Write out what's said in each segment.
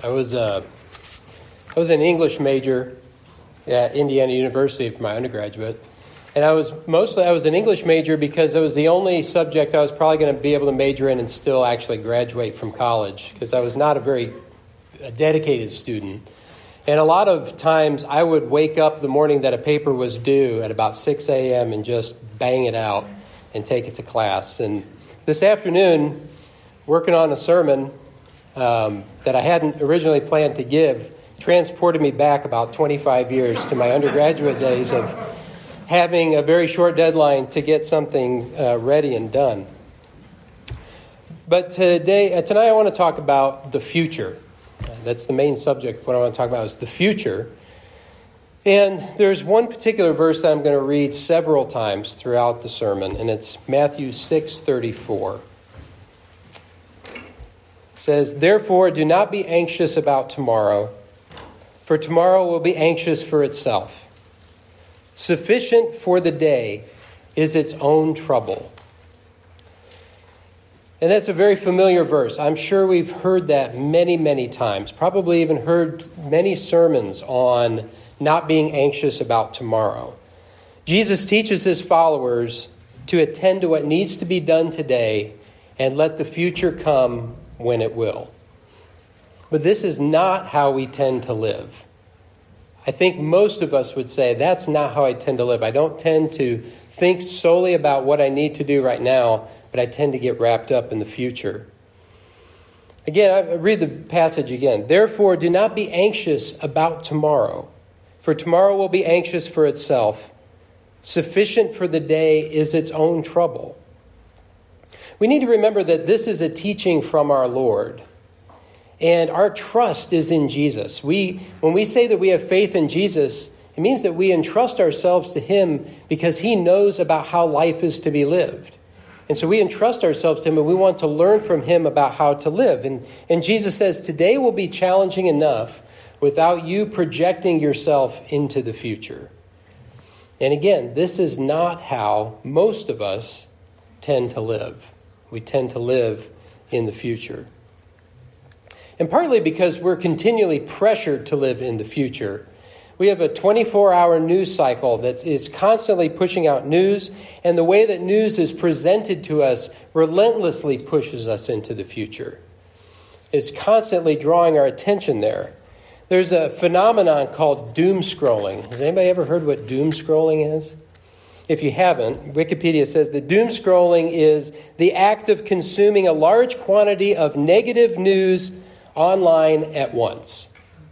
I was an English major at Indiana University for my undergraduate. And I was an English major because it was the only subject I was probably going to be able to major in and still actually graduate from college, because I was not a very dedicated student. And a lot of times I would wake up the morning that a paper was due at about 6 a.m. and just bang it out and take it to class. And this afternoon, working on a sermon that I hadn't originally planned to give, transported me back about 25 years to my undergraduate days of having a very short deadline to get something ready and done. But tonight I want to talk about the future. That's the main subject of what I want to talk about, is the future. And there's one particular verse that I'm going to read several times throughout the sermon, and it's Matthew 6:34. It says, "Therefore, do not be anxious about tomorrow, for tomorrow will be anxious for itself. Sufficient for the day is its own trouble." And that's a very familiar verse. I'm sure we've heard that many, many times, probably even heard many sermons on not being anxious about tomorrow. Jesus teaches his followers to attend to what needs to be done today and let the future come when it will. But this is not how we tend to live. I think most of us would say that's not how I tend to live. I don't tend to think solely about what I need to do right now, but I tend to get wrapped up in the future. Again, I read the passage again. "Therefore, do not be anxious about tomorrow, for tomorrow will be anxious for itself. Sufficient for the day is its own trouble." We need to remember that this is a teaching from our Lord, and our trust is in Jesus. When we say that we have faith in Jesus, it means that we entrust ourselves to him because he knows about how life is to be lived. And so we entrust ourselves to him, and we want to learn from him about how to live. And Jesus says, today will be challenging enough without you projecting yourself into the future. And again, this is not how most of us tend to live. We tend to live in the future. And partly because we're continually pressured to live in the future. We have a 24-hour news cycle that is constantly pushing out news, and the way that news is presented to us relentlessly pushes us into the future. It's constantly drawing our attention there. There's a phenomenon called doom scrolling. Has anybody ever heard what doom scrolling is? If you haven't, Wikipedia says that doom scrolling is the act of consuming a large quantity of negative news online at once.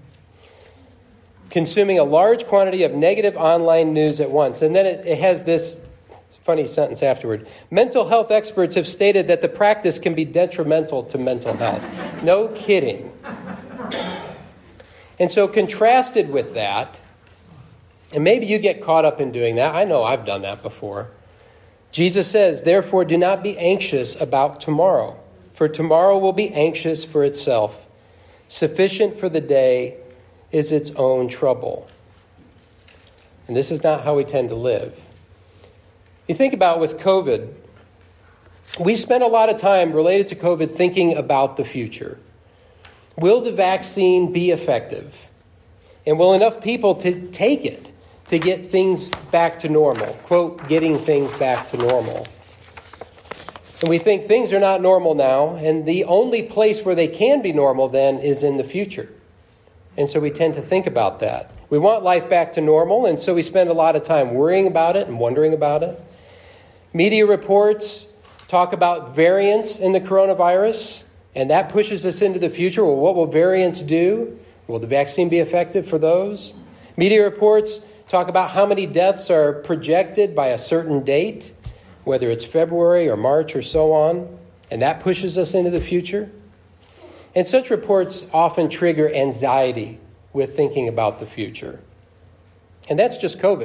Consuming a large quantity of negative online news at once. And then it has this funny sentence afterward. "Mental health experts have stated that the practice can be detrimental to mental health." No kidding. And so contrasted with that, and maybe you get caught up in doing that. I know I've done that before. Jesus says, "Therefore, do not be anxious about tomorrow, for tomorrow will be anxious for itself. Sufficient for the day is its own trouble." And this is not how we tend to live. You think about with COVID, we spent a lot of time related to COVID thinking about the future. Will the vaccine be effective? And will enough people take it to get things back to normal? Quote, getting things back to normal. And we think things are not normal now, and the only place where they can be normal then is in the future. And so we tend to think about that. We want life back to normal, and so we spend a lot of time worrying about it and wondering about it. Media reports talk about variants in the coronavirus, and that pushes us into the future. Well, what will variants do? Will the vaccine be effective for those? Media reports talk about how many deaths are projected by a certain date, whether it's February or March or so on, and that pushes us into the future. And such reports often trigger anxiety with thinking about the future. And that's just COVID.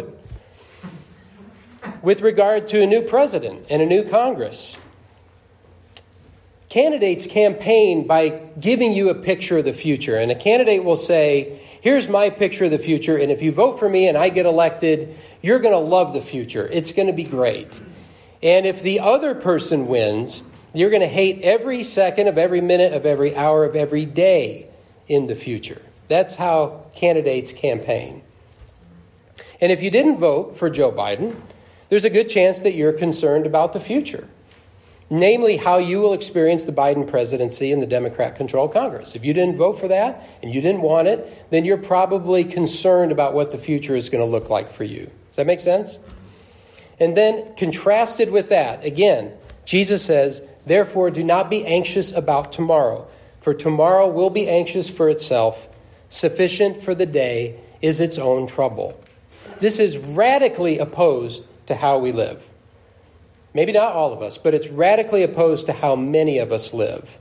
With regard to a new president and a new Congress, candidates campaign by giving you a picture of the future. And a candidate will say, here's my picture of the future, and if you vote for me and I get elected, you're going to love the future. It's going to be great. And if the other person wins, you're going to hate every second of every minute of every hour of every day in the future. That's how candidates campaign. And if you didn't vote for Joe Biden, there's a good chance that you're concerned about the future, namely how you will experience the Biden presidency and the Democrat-controlled Congress. If you didn't vote for that and you didn't want it, then you're probably concerned about what the future is going to look like for you. Does that make sense? And then contrasted with that, again, Jesus says, therefore, do not be anxious about tomorrow, for tomorrow will be anxious for itself. Sufficient for the day is its own trouble. This is radically opposed to how we live. Maybe not all of us, but it's radically opposed to how many of us live.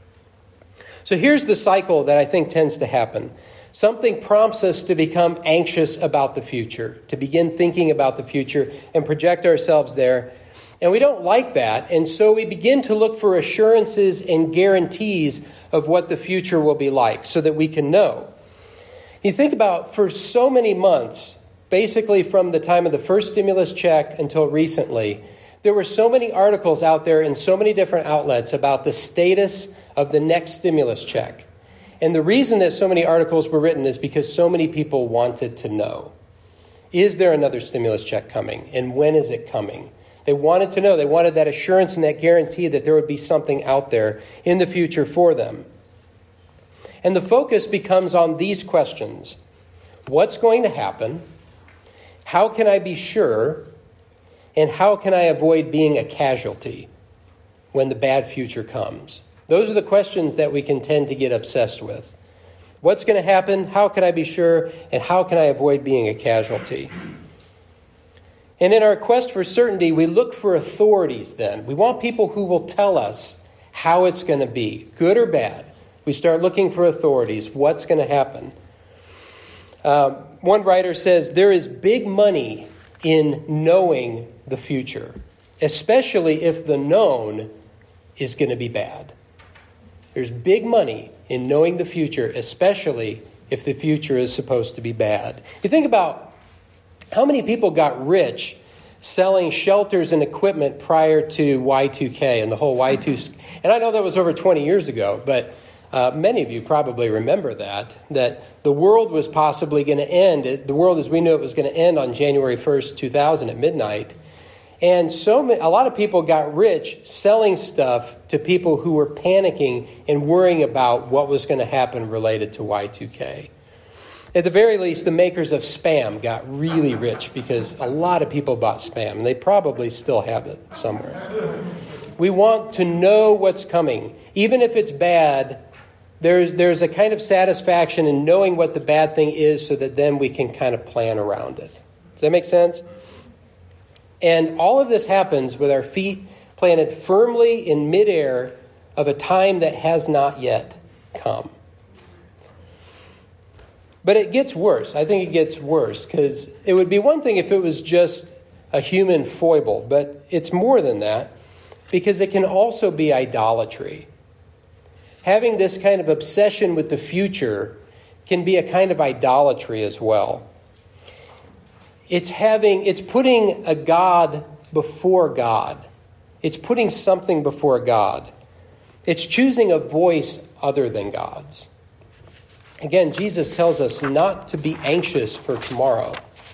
So here's the cycle that I think tends to happen. Something prompts us to become anxious about the future, to begin thinking about the future and project ourselves there. And we don't like that, and so we begin to look for assurances and guarantees of what the future will be like so that we can know. You think about, for so many months, basically from the time of the first stimulus check until recently, there were so many articles out there in so many different outlets about the status of the next stimulus check. And the reason that so many articles were written is because so many people wanted to know. Is there another stimulus check coming? And when is it coming? They wanted to know. They wanted that assurance and that guarantee that there would be something out there in the future for them. And the focus becomes on these questions. What's going to happen? How can I be sure? And how can I avoid being a casualty when the bad future comes? Those are the questions that we can tend to get obsessed with. What's going to happen? How can I be sure? And how can I avoid being a casualty? And in our quest for certainty, we look for authorities then. We want people who will tell us how it's going to be, good or bad. We start looking for authorities. What's going to happen? One writer says, there is big money in knowing the future, especially if the known is going to be bad. There's big money in knowing the future, especially if the future is supposed to be bad. You think about how many people got rich selling shelters and equipment prior to Y2K and the whole Y2. And I know that was over 20 years ago, but many of you probably remember that the world was possibly going to end. The world as we knew it was going to end on January 1st, 2000 at midnight. And a lot of people got rich selling stuff to people who were panicking and worrying about what was going to happen related to Y2K. At the very least, the makers of Spam got really rich because a lot of people bought Spam, and they probably still have it somewhere. We want to know what's coming. Even if it's bad, there's a kind of satisfaction in knowing what the bad thing is so that then we can kind of plan around it. Does that make sense? And all of this happens with our feet planted firmly in midair of a time that has not yet come. But it gets worse. I think it gets worse because it would be one thing if it was just a human foible, but it's more than that because it can also be idolatry. Having this kind of obsession with the future can be a kind of idolatry as well. It's putting a God before God. It's putting something before God. It's choosing a voice other than God's. Again, Jesus tells us not to be anxious for tomorrow.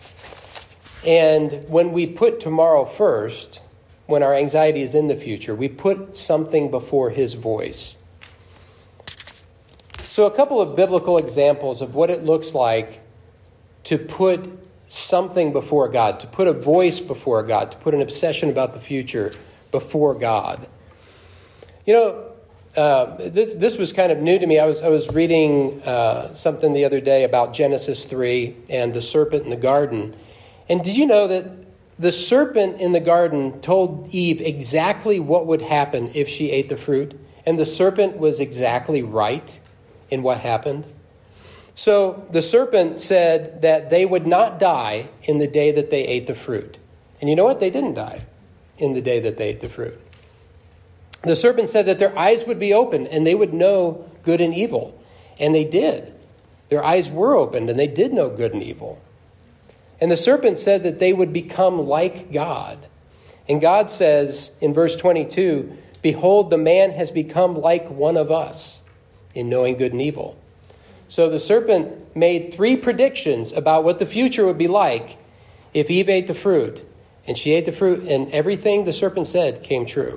And when we put tomorrow first, when our anxiety is in the future, we put something before his voice. So a couple of biblical examples of what it looks like to put something before God, to put a voice before God, to put an obsession about the future before God. You know, this was kind of new to me. I was reading something the other day about Genesis 3 and the serpent in the garden. And did you know that the serpent in the garden told Eve exactly what would happen if she ate the fruit? And the serpent was exactly right in what happened. So the serpent said that they would not die in the day that they ate the fruit. And you know what? They didn't die in the day that they ate the fruit. The serpent said that their eyes would be opened and they would know good and evil. And they did. Their eyes were opened and they did know good and evil. And the serpent said that they would become like God. And God says in verse 22, behold, the man has become like one of us in knowing good and evil. So the serpent made 3 predictions about what the future would be like if Eve ate the fruit. And she ate the fruit, and everything the serpent said came true.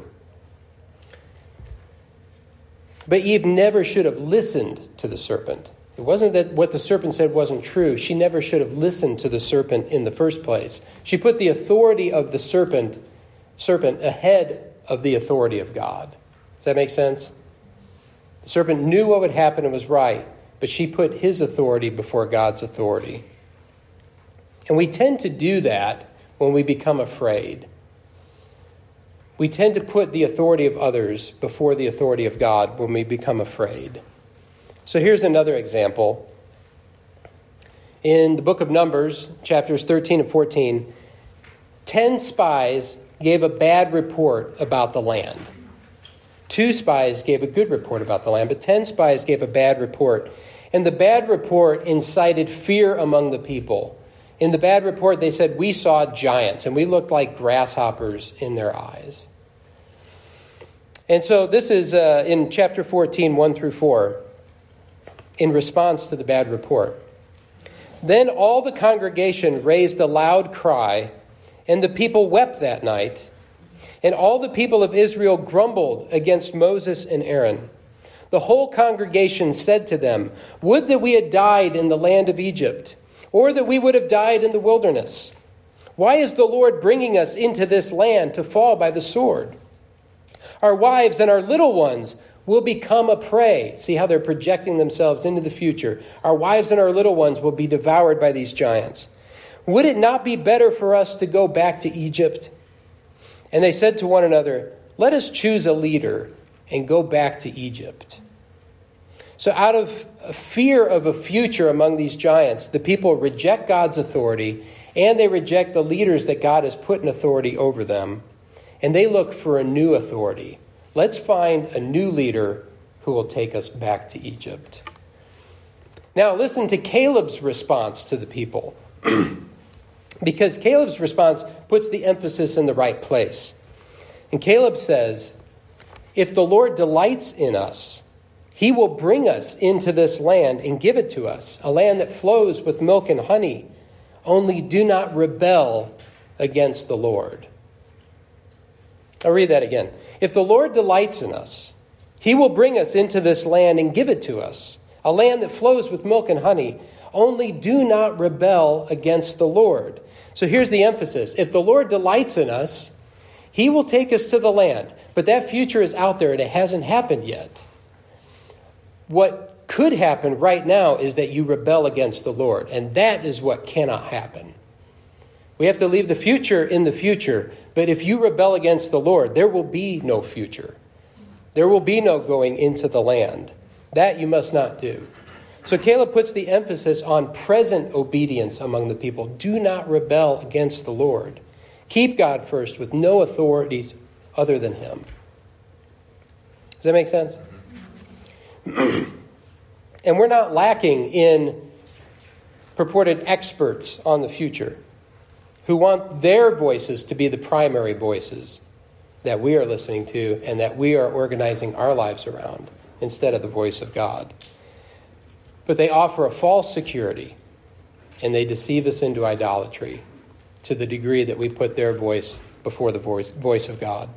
But Eve never should have listened to the serpent. It wasn't that what the serpent said wasn't true. She never should have listened to the serpent in the first place. She put the authority of the serpent ahead of the authority of God. Does that make sense? The serpent knew what would happen and was right, but she put his authority before God's authority. And we tend to do that when we become afraid. We tend to put the authority of others before the authority of God when we become afraid. So here's another example. In the book of Numbers, chapters 13 and 14, 10 spies gave a bad report about the land. 2 spies gave a good report about the land, but 10 spies gave a bad report. And the bad report incited fear among the people. In the bad report, they said, we saw giants, and we looked like grasshoppers in their eyes. And so this is in chapter 14, 1 through 4, in response to the bad report. Then all the congregation raised a loud cry, and the people wept that night. And all the people of Israel grumbled against Moses and Aaron. The whole congregation said to them, would that we had died in the land of Egypt, or that we would have died in the wilderness. Why is the Lord bringing us into this land to fall by the sword? Our wives and our little ones will become a prey. See how they're projecting themselves into the future. Our wives and our little ones will be devoured by these giants. Would it not be better for us to go back to Egypt? And they said to one another, let us choose a leader and go back to Egypt. So out of fear of a future among these giants, the people reject God's authority, and they reject the leaders that God has put in authority over them. And they look for a new authority. Let's find a new leader who will take us back to Egypt. Now listen to Caleb's response to the people. Because Caleb's response puts the emphasis in the right place. And Caleb says, if the Lord delights in us, he will bring us into this land and give it to us, a land that flows with milk and honey. Only do not rebel against the Lord. I'll read that again. If the Lord delights in us, he will bring us into this land and give it to us, a land that flows with milk and honey. Only do not rebel against the Lord. So here's the emphasis. If the Lord delights in us, he will take us to the land. But that future is out there and it hasn't happened yet. What could happen right now is that you rebel against the Lord. And that is what cannot happen. We have to leave the future in the future. But if you rebel against the Lord, there will be no future. There will be no going into the land. That you must not do. So Caleb puts the emphasis on present obedience among the people. Do not rebel against the Lord. Keep God first with no authorities other than him. Does that make sense? And we're not lacking in purported experts on the future who want their voices to be the primary voices that we are listening to and that we are organizing our lives around instead of the voice of God. But they offer a false security, and they deceive us into idolatry to the degree that we put their voice before the voice of God.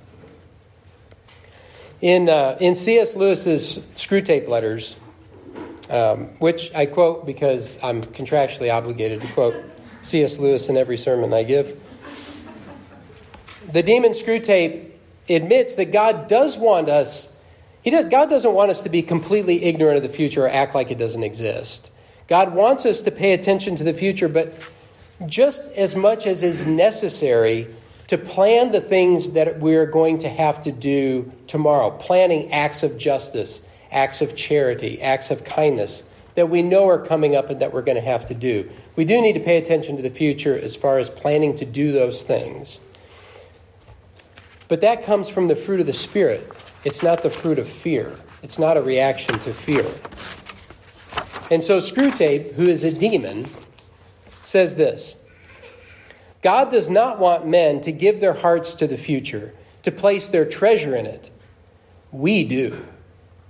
In C.S. Lewis's Screwtape Letters, which I quote because I'm contractually obligated to quote C.S. Lewis in every sermon I give, the demon Screwtape admits that God does want us. God doesn't want us to be completely ignorant of the future or act like it doesn't exist. God wants us to pay attention to the future, but just as much as is necessary to plan the things that we're going to have to do tomorrow, planning acts of justice, acts of charity, acts of kindness that we know are coming up and that we're going to have to do. We do need to pay attention to the future as far as planning to do those things. But that comes from the fruit of the Spirit. It's not the fruit of fear. It's not a reaction to fear. And so Screwtape, who is a demon, says this: God does not want men to give their hearts to the future, to place their treasure in it. We do.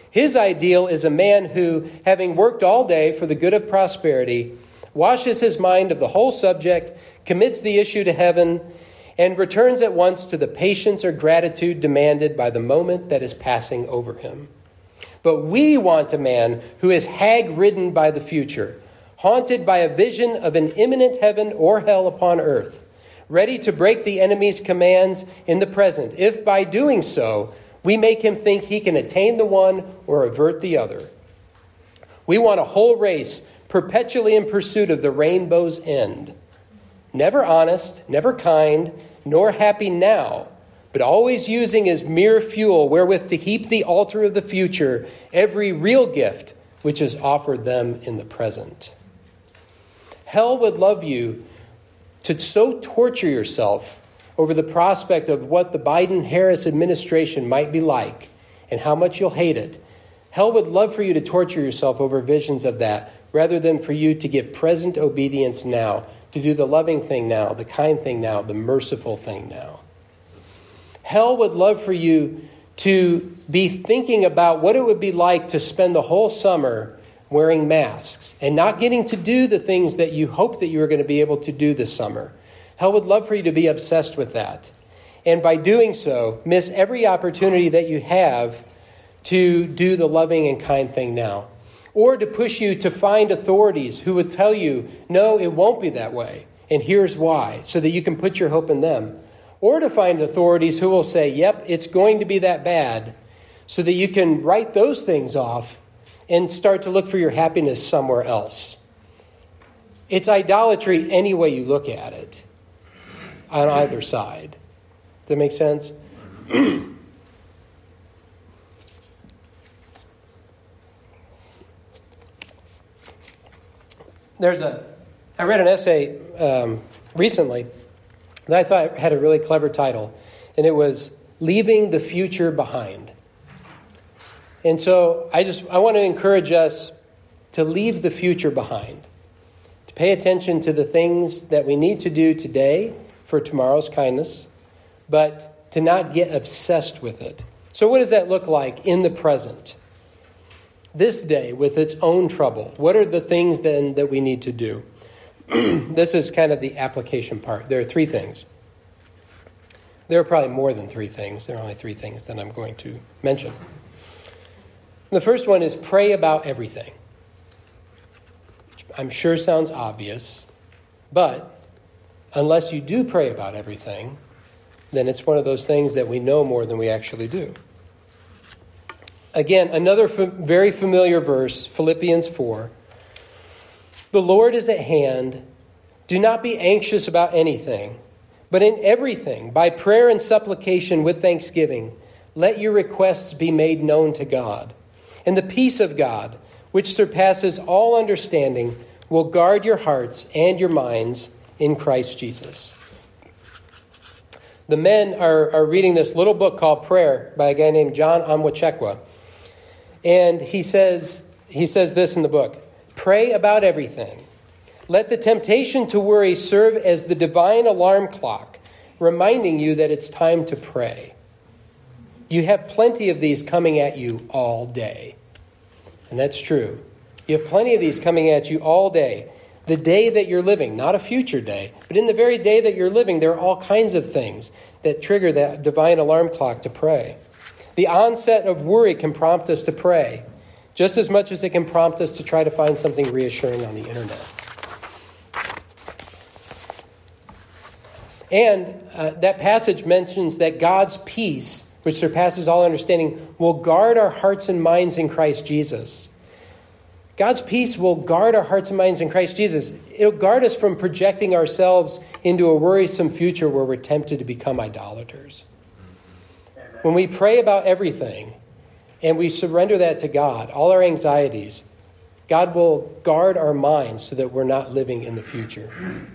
His ideal is a man who, having worked all day for the good of prosperity, washes his mind of the whole subject, commits the issue to heaven, and returns at once to the patience or gratitude demanded by the moment that is passing over him. But we want a man who is hag-ridden by the future, haunted by a vision of an imminent heaven or hell upon earth, ready to break the enemy's commands in the present, if by doing so we make him think he can attain the one or avert the other. We want a whole race perpetually in pursuit of the rainbow's end, never honest, never kind, nor happy now, but always using as mere fuel wherewith to heap the altar of the future every real gift which is offered them in the present. Hell would love you to so torture yourself over the prospect of what the Biden-Harris administration might be like and how much you'll hate it. Hell would love for you to torture yourself over visions of that rather than for you to give present obedience now, to do the loving thing now, the kind thing now, the merciful thing now. Hell would love for you to be thinking about what it would be like to spend the whole summer wearing masks and not getting to do the things that you hope that you were going to be able to do this summer. Hell would love for you to be obsessed with that. And by doing so, miss every opportunity that you have to do the loving and kind thing now. Or to push you to find authorities who would tell you, no, it won't be that way, and here's why, so that you can put your hope in them. Or to find authorities who will say, yep, it's going to be that bad, so that you can write those things off and start to look for your happiness somewhere else. It's idolatry any way you look at it, on either side. Does that make sense? I read an essay recently that I thought had a really clever title, and it was Leaving the Future Behind. And so I want to encourage us to leave the future behind, to pay attention to the things that we need to do today for tomorrow's kindness, but to not get obsessed with it. So what does that look like in the present? This day with its own trouble. What are the things then that we need to do? This is kind of the application part. There are 3 things. There are probably more than 3 things. There are only 3 things that I'm going to mention. The first one is pray about everything. Which I'm sure sounds obvious, but unless you do pray about everything, then it's one of those things that we know more than we actually do. Again, another very familiar verse, Philippians 4. The Lord is at hand. Do not be anxious about anything, but in everything, by prayer and supplication with thanksgiving, let your requests be made known to God. And the peace of God, which surpasses all understanding, will guard your hearts and your minds in Christ Jesus. The men are reading this little book called Prayer by a guy named John Onwuchekwa. And he says this in the book: pray about everything. Let the temptation to worry serve as the divine alarm clock, reminding you that it's time to pray. You have plenty of these coming at you all day. And that's true. You have plenty of these coming at you all day. The day that you're living, not a future day, but in the very day that you're living, there are all kinds of things that trigger that divine alarm clock to pray. The onset of worry can prompt us to pray, just as much as it can prompt us to try to find something reassuring on the internet. And that passage mentions that God's peace, which surpasses all understanding, will guard our hearts and minds in Christ Jesus. God's peace will guard our hearts and minds in Christ Jesus. It'll guard us from projecting ourselves into a worrisome future where we're tempted to become idolaters. When we pray about everything and we surrender that to God, all our anxieties, God will guard our minds so that we're not living in the future.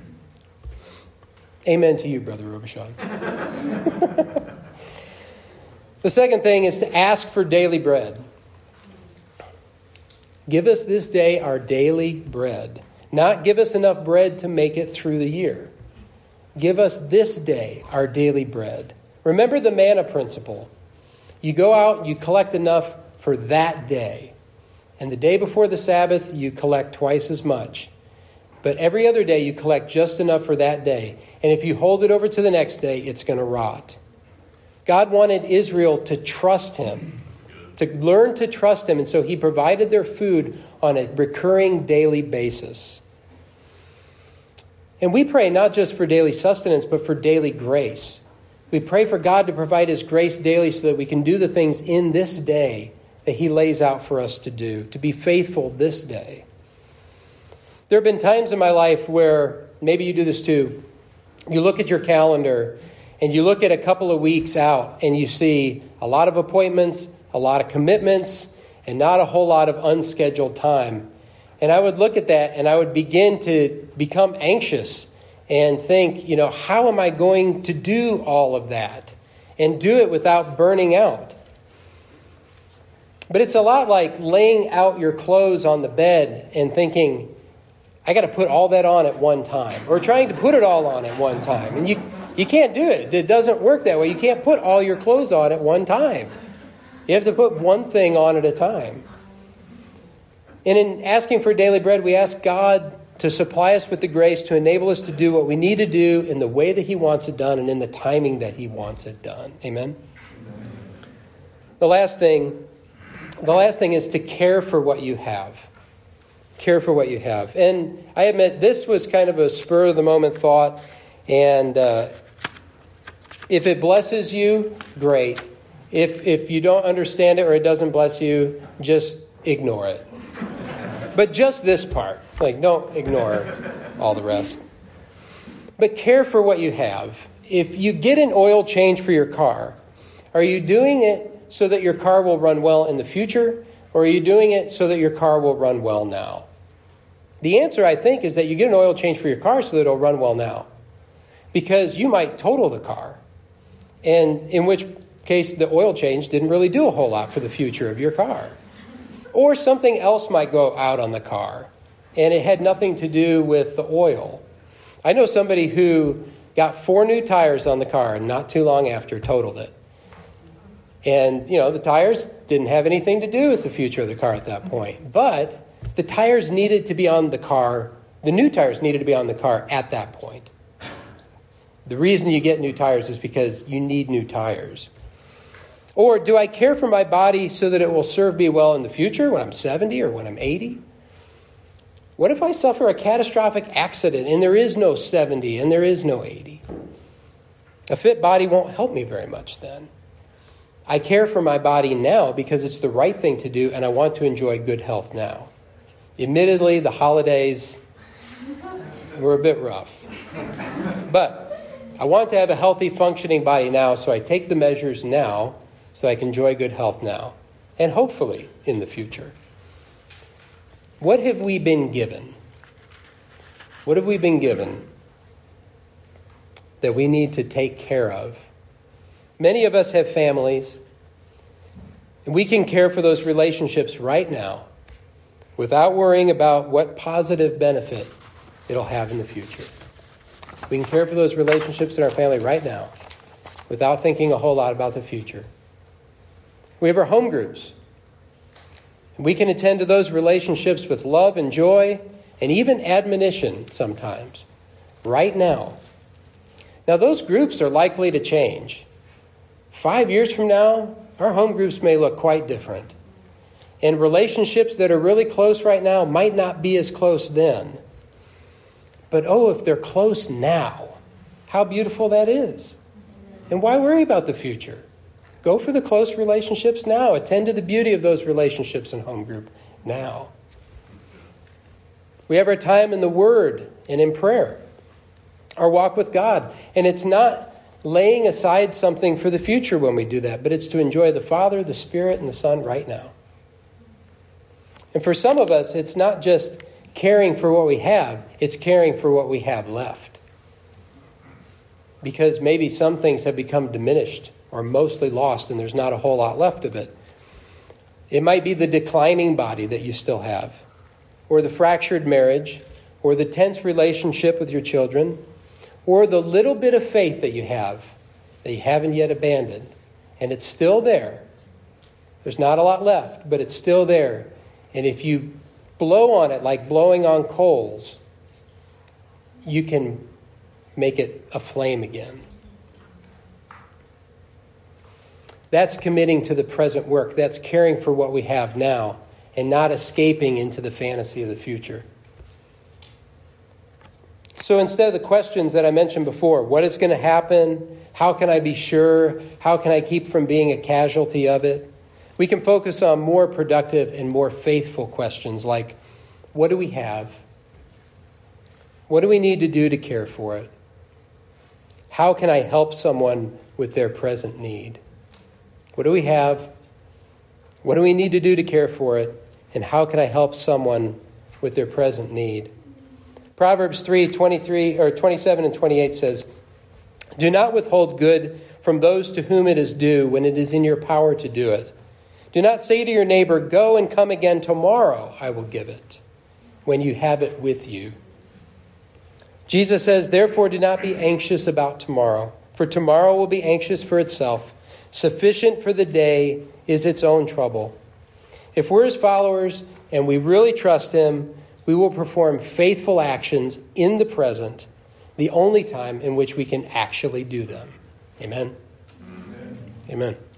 Amen to you, Brother Robichaud. The second thing is to ask for daily bread. Give us this day our daily bread. Not give us enough bread to make it through the year. Give us this day our daily bread. Remember the manna principle. You go out, you collect enough for that day. And the day before the Sabbath, you collect twice as much. But every other day, you collect just enough for that day. And if you hold it over to the next day, it's going to rot. God wanted Israel to trust him, to learn to trust him. And so he provided their food on a recurring daily basis. And we pray not just for daily sustenance, but for daily grace. We pray for God to provide his grace daily so that we can do the things in this day that he lays out for us to do, to be faithful this day. There have been times in my life where, maybe you do this too, you look at your calendar and you look at a couple of weeks out and you see a lot of appointments, a lot of commitments, and not a whole lot of unscheduled time. And I would look at that and I would begin to become anxious and think, how am I going to do all of that and do it without burning out? But it's a lot like laying out your clothes on the bed and thinking, I got to put all that on at one time, or trying to put it all on at one time. And you can't do it. It doesn't work that way. You can't put all your clothes on at one time. You have to put one thing on at a time. And in asking for daily bread, we ask God to supply us with the grace to enable us to do what we need to do in the way that he wants it done and in the timing that he wants it done. Amen? The last thing is to care for what you have. Care for what you have. And I admit this was kind of a spur-of-the-moment thought. And if it blesses you, great. If you don't understand it or it doesn't bless you, just ignore it. But just this part. Don't ignore all the rest. But care for what you have. If you get an oil change for your car, are you doing it so that your car will run well in the future? Or are you doing it so that your car will run well now? The answer, I think, is that you get an oil change for your car so that it'll run well now. Because you might total the car. And in which case, the oil change didn't really do a whole lot for the future of your car. Or something else might go out on the car, and it had nothing to do with the oil. I know somebody who got 4 new tires on the car and not too long after totaled it. And, the tires didn't have anything to do with the future of the car at that point. But the tires needed to be on the car. The new tires needed to be on the car at that point. The reason you get new tires is because you need new tires. Or do I care for my body so that it will serve me well in the future when I'm 70 or when I'm 80? What if I suffer a catastrophic accident and there is no 70 and there is no 80? A fit body won't help me very much then. I care for my body now because it's the right thing to do and I want to enjoy good health now. Admittedly, the holidays were a bit rough. But I want to have a healthy, functioning body now, so I take the measures now so I can enjoy good health now, and hopefully in the future. What have we been given? What have we been given that we need to take care of? Many of us have families, and we can care for those relationships right now without worrying about what positive benefit it'll have in the future. We can care for those relationships in our family right now without thinking a whole lot about the future. We have our home groups. We can attend to those relationships with love and joy and even admonition sometimes, right now. Now, those groups are likely to change. 5 years from now, our home groups may look quite different. And relationships that are really close right now might not be as close then. But if they're close now, how beautiful that is. And why worry about the future? Go for the close relationships now. Attend to the beauty of those relationships in home group now. We have our time in the Word and in prayer, our walk with God. And it's not laying aside something for the future when we do that, but it's to enjoy the Father, the Spirit, and the Son right now. And for some of us, it's not just caring for what we have, it's caring for what we have left. Because maybe some things have become diminished or mostly lost and there's not a whole lot left of it. It might be the declining body that you still have, or the fractured marriage, or the tense relationship with your children, or the little bit of faith that you haven't yet abandoned, and it's still there. There's not a lot left, but it's still there. And if you blow on it like blowing on coals, you can make it a flame again. That's committing to the present work. That's caring for what we have now and not escaping into the fantasy of the future. So instead of the questions that I mentioned before, what is going to happen? How can I be sure? How can I keep from being a casualty of it? We can focus on more productive and more faithful questions like, what do we have? What do we need to do to care for it? How can I help someone with their present need? What do we have? What do we need to do to care for it? And how can I help someone with their present need? Proverbs 3:27 and 28 says, "Do not withhold good from those to whom it is due when it is in your power to do it. Do not say to your neighbor, 'Go and come again tomorrow, I will give it,' when you have it with you." Jesus says, "Therefore do not be anxious about tomorrow, for tomorrow will be anxious for itself. Sufficient for the day is its own trouble." If we're his followers and we really trust him, we will perform faithful actions in the present, the only time in which we can actually do them. Amen? Amen. Amen.